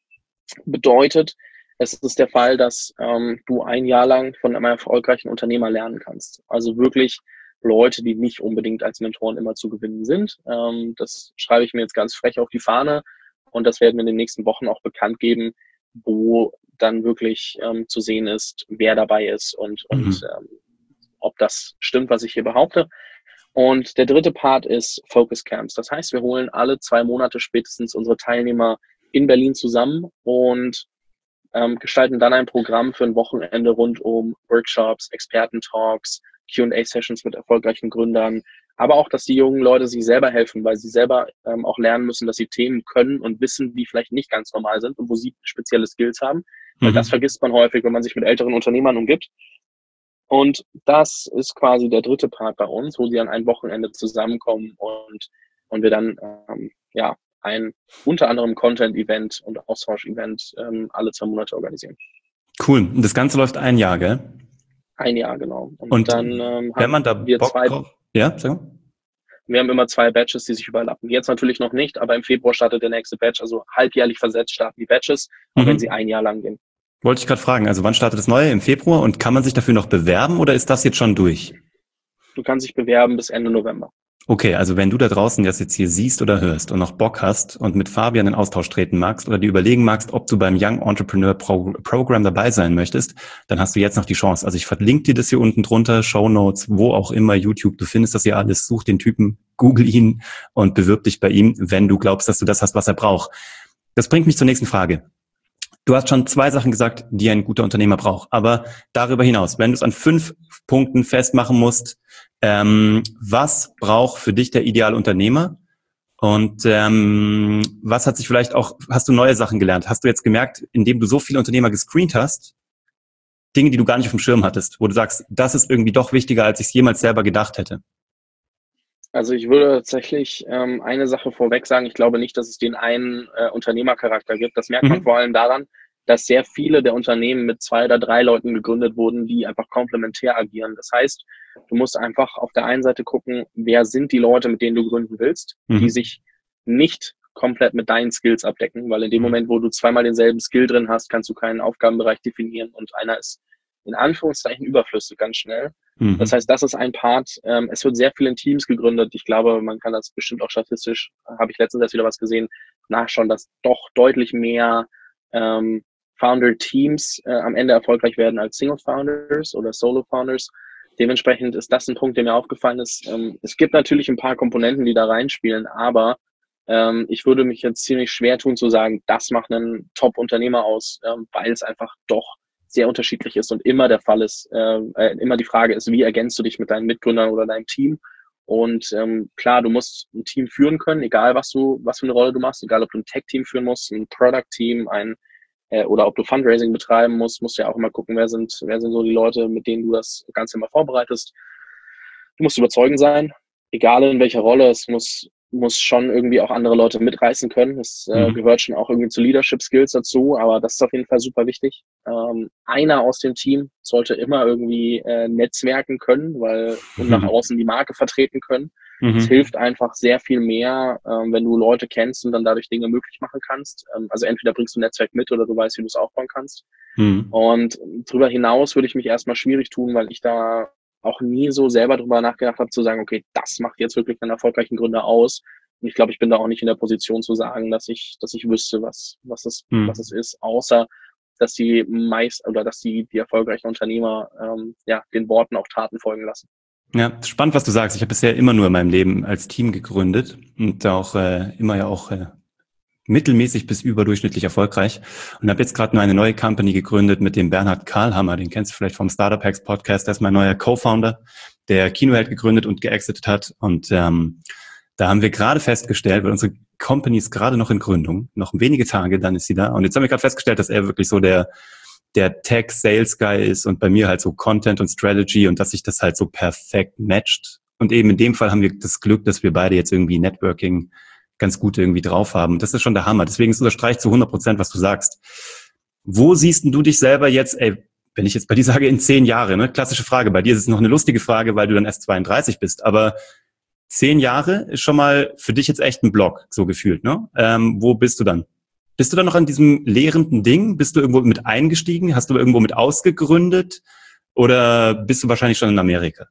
Bedeutet, es ist der Fall, dass du ein Jahr lang von einem erfolgreichen Unternehmer lernen kannst. Also wirklich Leute, die nicht unbedingt als Mentoren immer zu gewinnen sind. Das schreibe ich mir jetzt ganz frech auf die Fahne und das werden wir in den nächsten Wochen auch bekannt geben, wo dann wirklich zu sehen ist, wer dabei ist und ob das stimmt, was ich hier behaupte. Und der dritte Part ist Focus Camps. Das heißt, wir holen alle 2 Monate spätestens unsere Teilnehmer in Berlin zusammen und gestalten dann ein Programm für ein Wochenende rund um Workshops, Experten-Talks, Q&A-Sessions mit erfolgreichen Gründern, aber auch, dass die jungen Leute sich selber helfen, weil sie selber auch lernen müssen, dass sie Themen können und wissen, die vielleicht nicht ganz normal sind und wo sie spezielle Skills haben. Weil das vergisst man häufig, wenn man sich mit älteren Unternehmern umgibt. Und das ist quasi der dritte Part bei uns, wo sie an einem Wochenende zusammenkommen und wir dann ein unter anderem Content-Event und Austausch-Event alle 2 Monate organisieren. Cool. Und das Ganze läuft ein Jahr, gell? Ein Jahr, genau. Und dann wenn man da wir Bock drauf... Ja, sag mal. Wir haben immer 2 Batches, die sich überlappen. Jetzt natürlich noch nicht, aber im Februar startet der nächste Batch. Also halbjährlich versetzt starten die Batches, auch wenn sie ein Jahr lang gehen. Wollte ich gerade fragen, also wann startet das Neue? Im Februar? Und kann man sich dafür noch bewerben oder ist das jetzt schon durch? Du kannst dich bewerben bis Ende November. Okay, also wenn du da draußen das jetzt hier siehst oder hörst und noch Bock hast und mit Fabian in Austausch treten magst oder dir überlegen magst, ob du beim Young Entrepreneur Program dabei sein möchtest, dann hast du jetzt noch die Chance. Also ich verlinke dir das hier unten drunter, Shownotes, wo auch immer, YouTube, du findest das hier alles, such den Typen, google ihn und bewirb dich bei ihm, wenn du glaubst, dass du das hast, was er braucht. Das bringt mich zur nächsten Frage. Du hast schon 2 Sachen gesagt, die ein guter Unternehmer braucht. Aber darüber hinaus, wenn du es an 5 Punkten festmachen musst, was braucht für dich der ideale Unternehmer? Und was hat sich vielleicht auch, hast du neue Sachen gelernt? Hast du jetzt gemerkt, indem du so viele Unternehmer gescreent hast, Dinge, die du gar nicht auf dem Schirm hattest, wo du sagst, das ist irgendwie doch wichtiger, als ich es jemals selber gedacht hätte? Also ich würde tatsächlich eine Sache vorweg sagen. Ich glaube nicht, dass es den einen Unternehmercharakter gibt. Das merkt man vor allem daran, dass sehr viele der Unternehmen mit 2 oder 3 Leuten gegründet wurden, die einfach komplementär agieren. Das heißt, du musst einfach auf der einen Seite gucken, wer sind die Leute, mit denen du gründen willst, die sich nicht komplett mit deinen Skills abdecken, weil in dem Moment, wo du zweimal denselben Skill drin hast, kannst du keinen Aufgabenbereich definieren und einer ist in Anführungszeichen überflüssig ganz schnell. Das heißt, das ist ein Part. Es wird sehr viel in Teams gegründet. Ich glaube, man kann das bestimmt auch statistisch, habe ich letztens erst wieder was gesehen, nachschauen, dass doch deutlich mehr Founder-Teams am Ende erfolgreich werden als Single-Founders oder Solo-Founders. Dementsprechend ist das ein Punkt, der mir aufgefallen ist. Es gibt natürlich ein paar Komponenten, die da reinspielen, aber ich würde mich jetzt ziemlich schwer tun zu sagen, das macht einen Top-Unternehmer aus, weil es einfach doch sehr unterschiedlich ist und immer der Fall ist, immer die Frage ist, wie ergänzt du dich mit deinen Mitgründern oder deinem Team? Und klar, du musst ein Team führen können, egal was für eine Rolle du machst, egal ob du ein Tech-Team führen musst, ein Product-Team, oder ob du Fundraising betreiben musst du ja auch immer gucken, wer sind so die Leute, mit denen du das Ganze immer vorbereitest. Du musst überzeugend sein, egal in welcher Rolle, es muss schon irgendwie auch andere Leute mitreißen können. Es gehört schon auch irgendwie zu Leadership Skills dazu, aber das ist auf jeden Fall super wichtig. Einer aus dem Team sollte immer irgendwie netzwerken können, und nach außen die Marke vertreten können. Es hilft einfach sehr viel mehr, wenn du Leute kennst und dann dadurch Dinge möglich machen kannst. Also entweder bringst du ein Netzwerk mit oder du weißt, wie du es aufbauen kannst. Und darüber hinaus würde ich mich erstmal schwierig tun, weil ich da auch nie so selber drüber nachgedacht habe, zu sagen, okay, das macht jetzt wirklich einen erfolgreichen Gründer aus. Und ich glaube, ich bin da auch nicht in der Position zu sagen, dass ich wüsste, was es ist, außer dass die erfolgreichen Unternehmer den Worten auch Taten folgen lassen. Ja, spannend, was du sagst. Ich habe bisher immer nur in meinem Leben als Team gegründet und auch mittelmäßig bis überdurchschnittlich erfolgreich und habe jetzt gerade nur eine neue Company gegründet mit dem Bernhard Karlhammer, den kennst du vielleicht vom Startup Hacks Podcast, der ist mein neuer Co-Founder, der Kinoheld gegründet und geexitet hat und da haben wir gerade festgestellt, weil unsere Company ist gerade noch in Gründung, noch wenige Tage, dann ist sie da und jetzt haben wir gerade festgestellt, dass er wirklich so der Tech-Sales-Guy ist und bei mir halt so Content und Strategy und dass sich das halt so perfekt matcht. Und eben in dem Fall haben wir das Glück, dass wir beide jetzt irgendwie Networking ganz gut irgendwie drauf haben. Das ist schon der Hammer. Deswegen unterstreicht zu 100%, was du sagst. Wo siehst denn du dich selber jetzt, wenn ich jetzt bei dir sage, in 10 Jahre, ne? Klassische Frage. Bei dir ist es noch eine lustige Frage, weil du dann erst 32 bist. Aber 10 Jahre ist schon mal für dich jetzt echt ein Block, so gefühlt, ne? Wo bist du dann? Bist du dann noch an diesem lehrenden Ding? Bist du irgendwo mit eingestiegen? Hast du irgendwo mit ausgegründet? Oder bist du wahrscheinlich schon in Amerika?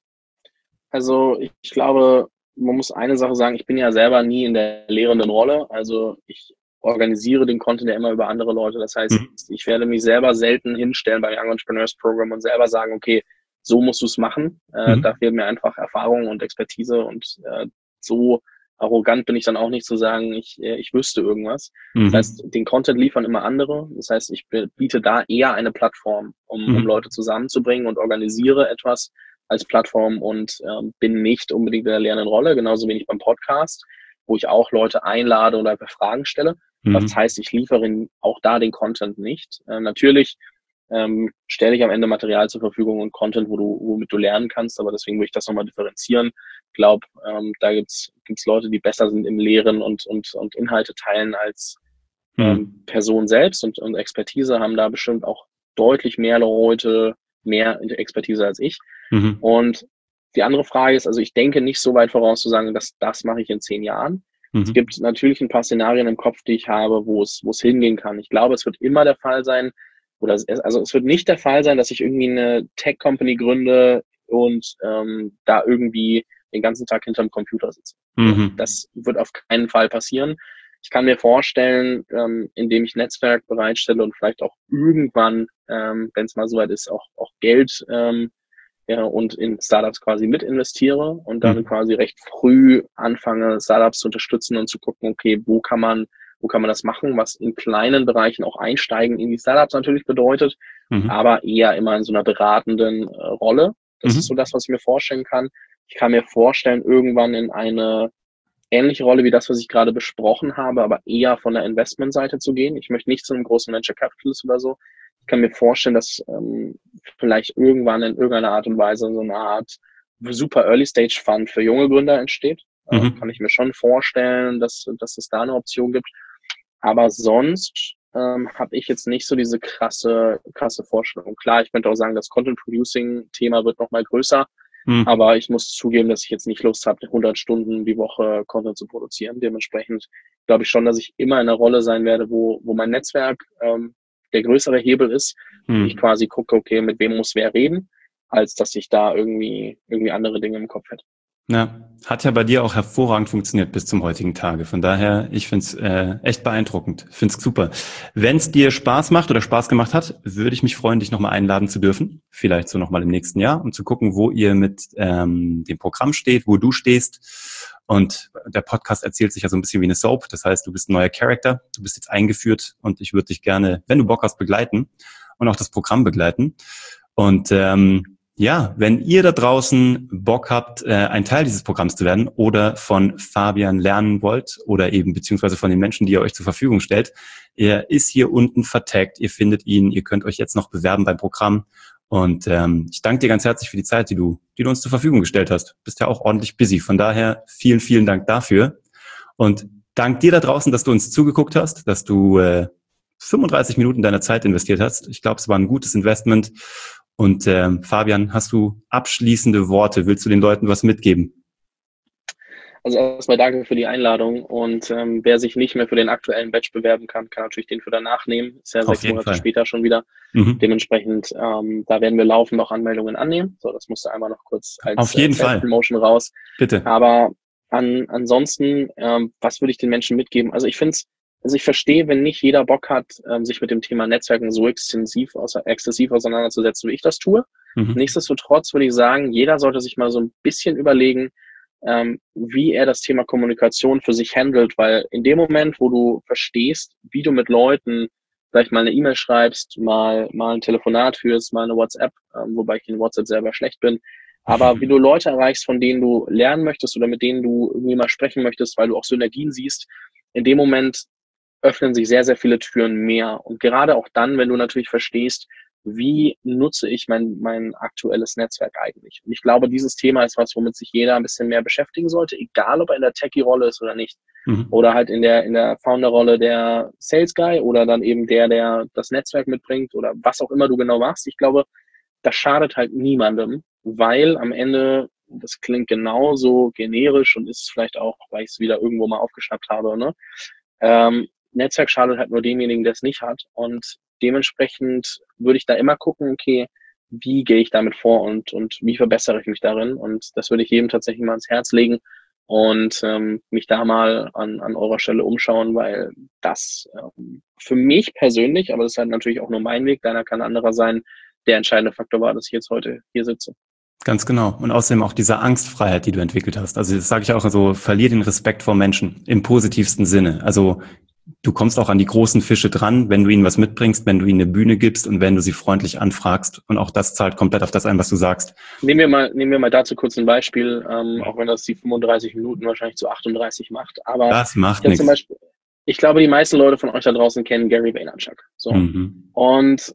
Also ich glaube, man muss eine Sache sagen, ich bin ja selber nie in der lehrenden Rolle. Also ich organisiere den Content ja immer über andere Leute. Das heißt, ich werde mich selber selten hinstellen beim Young Entrepreneurs Program und selber sagen, okay, so musst du es machen. Da fehlt mir einfach Erfahrung und Expertise und so arrogant bin ich dann auch nicht zu sagen, ich wüsste irgendwas. Das heißt, den Content liefern immer andere. Das heißt, ich biete da eher eine Plattform, um Leute zusammenzubringen und organisiere etwas, als Plattform und bin nicht unbedingt in der lehrenden Rolle, genauso wenig beim Podcast, wo ich auch Leute einlade oder einfach Fragen stelle. Das heißt, ich liefere auch da den Content nicht. Natürlich stelle ich am Ende Material zur Verfügung und Content, womit du lernen kannst, aber deswegen würde ich das nochmal differenzieren. Ich glaube, da gibt's Leute, die besser sind im Lehren und Inhalte teilen als Personen selbst und Expertise, haben da bestimmt auch deutlich mehr Leute, mehr Expertise als ich. Und die andere Frage ist, also ich denke nicht so weit voraus zu sagen, dass das mache ich in 10 Jahren. Es gibt natürlich ein paar Szenarien im Kopf, die ich habe, wo es hingehen kann. Ich glaube, es wird immer der Fall sein, also es wird nicht der Fall sein, dass ich irgendwie eine Tech-Company gründe und da irgendwie den ganzen Tag hinterm Computer sitze. Das wird auf keinen Fall passieren. Ich kann mir vorstellen, indem ich Netzwerk bereitstelle und vielleicht auch irgendwann, wenn es mal soweit ist, auch Geld und in Startups quasi mit investiere und dann quasi recht früh anfange, Startups zu unterstützen und zu gucken, okay, wo kann man das machen, was in kleinen Bereichen auch einsteigen in die Startups natürlich bedeutet, aber eher immer in so einer beratenden Rolle. Das ist so das, was ich mir vorstellen kann. Ich kann mir vorstellen, irgendwann in eine ähnliche Rolle wie das, was ich gerade besprochen habe, aber eher von der Investmentseite zu gehen. Ich möchte nicht zu einem großen Venture Capitalist oder so. Ich kann mir vorstellen, dass vielleicht irgendwann in irgendeiner Art und Weise so eine Art super Early Stage Fund für junge Gründer entsteht. Kann ich mir schon vorstellen, dass es da eine Option gibt. Aber sonst habe ich jetzt nicht so diese krasse Vorstellung. Klar, ich könnte auch sagen, das Content-Producing-Thema wird nochmal größer. Aber ich muss zugeben, dass ich jetzt nicht Lust habe, 100 Stunden die Woche Content zu produzieren. Dementsprechend glaube ich schon, dass ich immer in einer Rolle sein werde, wo mein Netzwerk der größere Hebel ist. Ich quasi gucke, okay, mit wem muss wer reden, als dass ich da irgendwie andere Dinge im Kopf hätte. Ja, hat ja bei dir auch hervorragend funktioniert bis zum heutigen Tage. Von daher, ich finde es echt beeindruckend. Finde es super. Wenn es dir Spaß macht oder Spaß gemacht hat, würde ich mich freuen, dich nochmal einladen zu dürfen. Vielleicht so nochmal im nächsten Jahr, um zu gucken, wo ihr mit dem Programm steht, wo du stehst. Und der Podcast erzählt sich ja so ein bisschen wie eine Soap. Das heißt, du bist ein neuer Charakter, du bist jetzt eingeführt und ich würde dich gerne, wenn du Bock hast, begleiten und auch das Programm begleiten. Und ja, wenn ihr da draußen Bock habt, ein Teil dieses Programms zu werden oder von Fabian lernen wollt oder eben beziehungsweise von den Menschen, die er euch zur Verfügung stellt, er ist hier unten vertaggt, ihr findet ihn, ihr könnt euch jetzt noch bewerben beim Programm und ich danke dir ganz herzlich für die Zeit, die du uns zur Verfügung gestellt hast. Bist ja auch ordentlich busy, von daher vielen, vielen Dank dafür und dank dir da draußen, dass du uns zugeguckt hast, dass du 35 Minuten deiner Zeit investiert hast. Ich glaube, es war ein gutes Investment. Und Fabian, hast du abschließende Worte? Willst du den Leuten was mitgeben? Also erstmal danke für die Einladung und wer sich nicht mehr für den aktuellen Batch bewerben kann, kann natürlich den für danach nehmen. Ist ja 6 Monate später schon wieder. Dementsprechend, da werden wir laufend noch Anmeldungen annehmen. So, das musste einmal noch kurz als Self-Promotion raus. Bitte. Aber ansonsten, was würde ich den Menschen mitgeben? Also ich verstehe, wenn nicht jeder Bock hat, sich mit dem Thema Netzwerken so exzessiv auseinanderzusetzen, wie ich das tue. Nichtsdestotrotz würde ich sagen, jeder sollte sich mal so ein bisschen überlegen, wie er das Thema Kommunikation für sich handelt, weil in dem Moment, wo du verstehst, wie du mit Leuten vielleicht mal eine E-Mail schreibst, mal ein Telefonat führst, mal eine WhatsApp, wobei ich in WhatsApp selber schlecht bin, aber wie du Leute erreichst, von denen du lernen möchtest oder mit denen du irgendwie mal sprechen möchtest, weil du auch Synergien siehst, in dem Moment öffnen sich sehr, sehr viele Türen mehr. Und gerade auch dann, wenn du natürlich verstehst, wie nutze ich mein aktuelles Netzwerk eigentlich? Und ich glaube, dieses Thema ist was, womit sich jeder ein bisschen mehr beschäftigen sollte, egal ob er in der Techie-Rolle ist oder nicht. Oder halt in der Founder-Rolle der Sales Guy oder dann eben der das Netzwerk mitbringt oder was auch immer du genau machst. Ich glaube, das schadet halt niemandem, weil am Ende, das klingt genauso generisch und ist vielleicht auch, weil ich es wieder irgendwo mal aufgeschnappt habe, ne? Netzwerk schadet halt nur demjenigen, der es nicht hat. Und dementsprechend würde ich da immer gucken, okay, wie gehe ich damit vor und wie verbessere ich mich darin? Und das würde ich jedem tatsächlich mal ans Herz legen und mich da mal an eurer Stelle umschauen, weil das für mich persönlich, aber das ist halt natürlich auch nur mein Weg, deiner kann anderer sein, der entscheidende Faktor war, dass ich jetzt heute hier sitze. Ganz genau. Und außerdem auch diese Angstfreiheit, die du entwickelt hast. Also das sage ich auch so, verlier den Respekt vor Menschen im positivsten Sinne. Also du kommst auch an die großen Fische dran, wenn du ihnen was mitbringst, wenn du ihnen eine Bühne gibst und wenn du sie freundlich anfragst. Und auch das zahlt komplett auf das ein, was du sagst. Nehmen wir mal dazu kurz ein Beispiel, auch wenn das die 35 Minuten wahrscheinlich zu 38 macht. Aber Das macht ich habe zum nichts. Beispiel, ich glaube, die meisten Leute von euch da draußen kennen Gary Vaynerchuk. So. Mhm. Und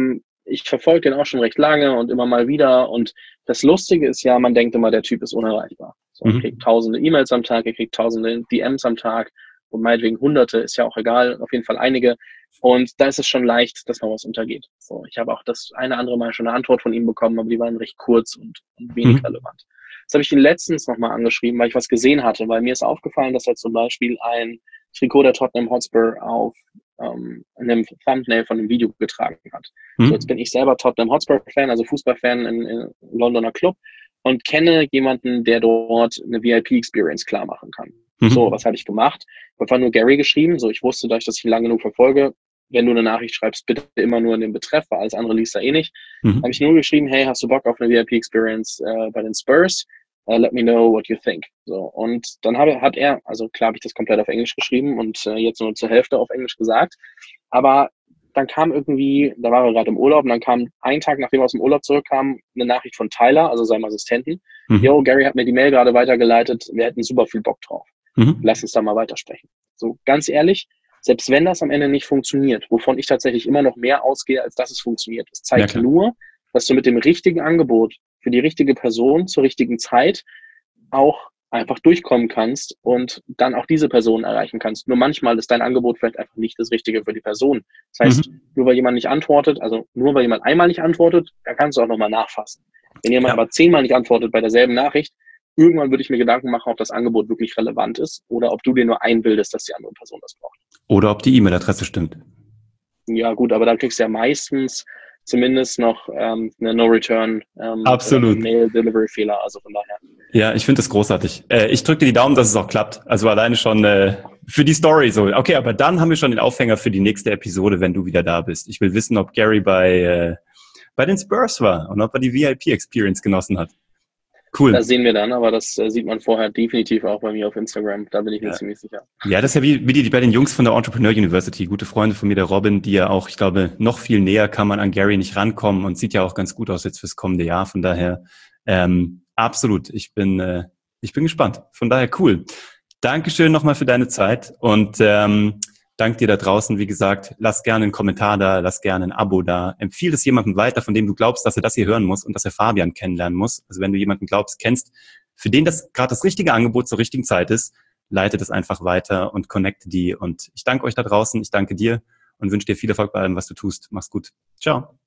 ich verfolge den auch schon recht lange und immer mal wieder. Und das Lustige ist ja, man denkt immer, der Typ ist unerreichbar. So, er kriegt tausende E-Mails am Tag, er kriegt tausende DMs am Tag und meinetwegen hunderte, ist ja auch egal, auf jeden Fall einige. Und da ist es schon leicht, dass mal was untergeht. So, ich habe auch das eine andere Mal schon eine Antwort von ihm bekommen, aber die waren recht kurz und wenig relevant. Das habe ich ihn letztens nochmal angeschrieben, weil ich was gesehen hatte, weil mir ist aufgefallen, dass er zum Beispiel ein Trikot der Tottenham Hotspur auf einem Thumbnail von einem Video getragen hat. So, jetzt bin ich selber Tottenham Hotspur-Fan, also Fußballfan in Londoner Club und kenne jemanden, der dort eine VIP-Experience klar machen kann. So, was habe ich gemacht? Ich habe einfach nur Gary geschrieben, so ich wusste, dass ich ihn lange genug verfolge, wenn du eine Nachricht schreibst, bitte immer nur in den Betreff, weil alles andere liest er eh nicht. Habe ich nur geschrieben, hey, hast du Bock auf eine VIP-Experience bei den Spurs? Let me know what you think. So, und dann hat er, also klar habe ich das komplett auf Englisch geschrieben und jetzt nur zur Hälfte auf Englisch gesagt, aber dann kam irgendwie, da war er gerade im Urlaub und dann kam einen Tag, nachdem er aus dem Urlaub zurückkam, eine Nachricht von Tyler, also seinem Assistenten. Yo, Gary hat mir die Mail gerade weitergeleitet, wir hätten super viel Bock drauf. Lass uns da mal weitersprechen. So, ganz ehrlich, selbst wenn das am Ende nicht funktioniert, wovon ich tatsächlich immer noch mehr ausgehe, als dass es funktioniert, es zeigt nur, dass du mit dem richtigen Angebot für die richtige Person zur richtigen Zeit auch einfach durchkommen kannst und dann auch diese Person erreichen kannst. Nur manchmal ist dein Angebot vielleicht einfach nicht das Richtige für die Person. Das heißt, nur weil jemand nicht antwortet, also nur weil jemand einmal nicht antwortet, da kannst du auch nochmal nachfassen. Wenn jemand aber 10-mal nicht antwortet bei derselben Nachricht, irgendwann würde ich mir Gedanken machen, ob das Angebot wirklich relevant ist oder ob du dir nur einbildest, dass die andere Person das braucht. Oder ob die E-Mail-Adresse stimmt. Ja gut, aber da kriegst du ja meistens zumindest noch eine No-Return Absolut. Mail-Delivery-Fehler, also von daher. Ja, ich finde das großartig. Ich drücke dir die Daumen, dass es auch klappt. Also alleine schon für die Story so. Okay, aber dann haben wir schon den Aufhänger für die nächste Episode, wenn du wieder da bist. Ich will wissen, ob Gary bei den Spurs war und ob er die VIP-Experience genossen hat. Cool. Das sehen wir dann, aber das sieht man vorher definitiv auch bei mir auf Instagram. Da bin ich mir ziemlich sicher. Ja, das ist ja wie die bei den Jungs von der Entrepreneur University. Gute Freunde von mir, der Robin, die ja auch, ich glaube, noch viel näher kann man an Gary nicht rankommen und sieht ja auch ganz gut aus jetzt fürs kommende Jahr. Von daher, absolut. Ich bin gespannt. Von daher cool. Dankeschön nochmal für deine Zeit und danke dir da draußen. Wie gesagt, lass gerne einen Kommentar da, lass gerne ein Abo da. Empfiehl es jemandem weiter, von dem du glaubst, dass er das hier hören muss und dass er Fabian kennenlernen muss. Also wenn du jemanden kennst, für den das gerade das richtige Angebot zur richtigen Zeit ist, leite das einfach weiter und connecte die. Und ich danke euch da draußen, ich danke dir und wünsche dir viel Erfolg bei allem, was du tust. Mach's gut. Ciao.